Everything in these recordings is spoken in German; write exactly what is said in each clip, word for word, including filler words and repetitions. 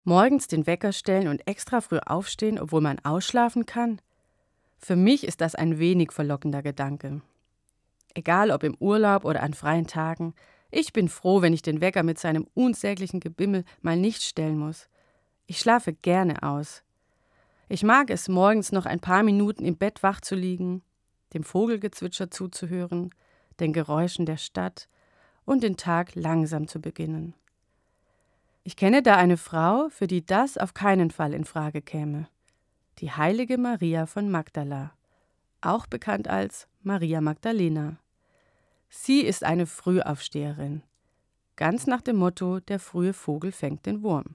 Morgens den Wecker stellen und extra früh aufstehen, obwohl man ausschlafen kann? Für mich ist das ein wenig verlockender Gedanke. Egal ob im Urlaub oder an freien Tagen, ich bin froh, wenn ich den Wecker mit seinem unsäglichen Gebimmel mal nicht stellen muss. Ich schlafe gerne aus. Ich mag es, morgens noch ein paar Minuten im Bett wach zu liegen, dem Vogelgezwitscher zuzuhören, den Geräuschen der Stadt und den Tag langsam zu beginnen. Ich kenne da eine Frau, für die das auf keinen Fall in Frage käme. Die heilige Maria von Magdala, auch bekannt als Maria Magdalena. Sie ist eine Frühaufsteherin, ganz nach dem Motto, der frühe Vogel fängt den Wurm.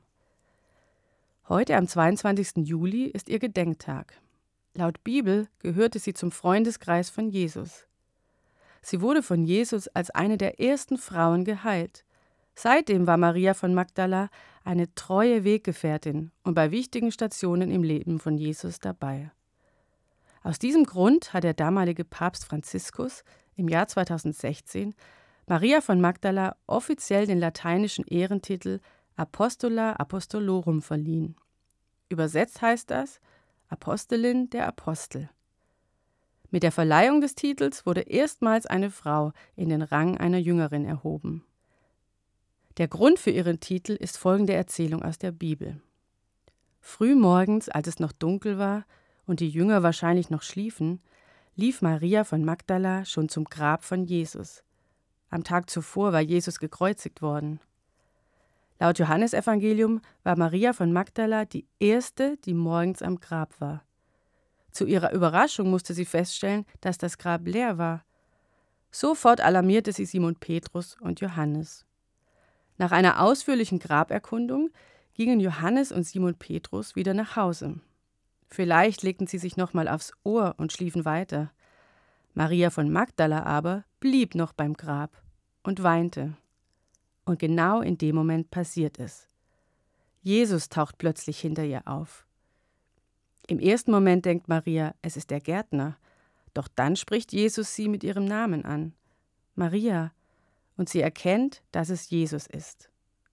Heute am zweiundzwanzigsten Juli ist ihr Gedenktag. Laut Bibel gehörte sie zum Freundeskreis von Jesus. Sie wurde von Jesus als eine der ersten Frauen geheilt. Seitdem war Maria von Magdala eine treue Weggefährtin und bei wichtigen Stationen im Leben von Jesus dabei. Aus diesem Grund hat der damalige Papst Franziskus im Jahr zweitausendsechzehn Maria von Magdala offiziell den lateinischen Ehrentitel Apostola Apostolorum verliehen. Übersetzt heißt das Apostelin der Apostel. Mit der Verleihung des Titels wurde erstmals eine Frau in den Rang einer Jüngerin erhoben. Der Grund für ihren Titel ist folgende Erzählung aus der Bibel. Früh morgens, als es noch dunkel war und die Jünger wahrscheinlich noch schliefen, lief Maria von Magdala schon zum Grab von Jesus. Am Tag zuvor war Jesus gekreuzigt worden. Laut Johannesevangelium war Maria von Magdala die erste, die morgens am Grab war. Zu ihrer Überraschung musste sie feststellen, dass das Grab leer war. Sofort alarmierte sie Simon Petrus und Johannes. Nach einer ausführlichen Graberkundung gingen Johannes und Simon Petrus wieder nach Hause. Vielleicht legten sie sich nochmal aufs Ohr und schliefen weiter. Maria von Magdala aber blieb noch beim Grab und weinte. Und genau in dem Moment passiert es. Jesus taucht plötzlich hinter ihr auf. Im ersten Moment denkt Maria, es ist der Gärtner. Doch dann spricht Jesus sie mit ihrem Namen an. Maria. Und sie erkennt, dass es Jesus ist.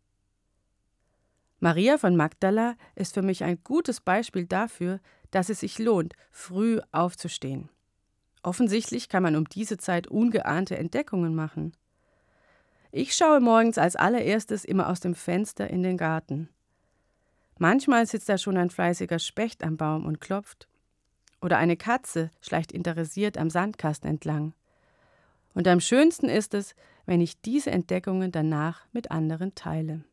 Maria von Magdala ist für mich ein gutes Beispiel dafür, dass es sich lohnt, früh aufzustehen. Offensichtlich kann man um diese Zeit ungeahnte Entdeckungen machen. Ich schaue morgens als allererstes immer aus dem Fenster in den Garten. Manchmal sitzt da schon ein fleißiger Specht am Baum und klopft. Oder eine Katze schleicht interessiert am Sandkasten entlang. Und am schönsten ist es, wenn ich diese Entdeckungen danach mit anderen teile.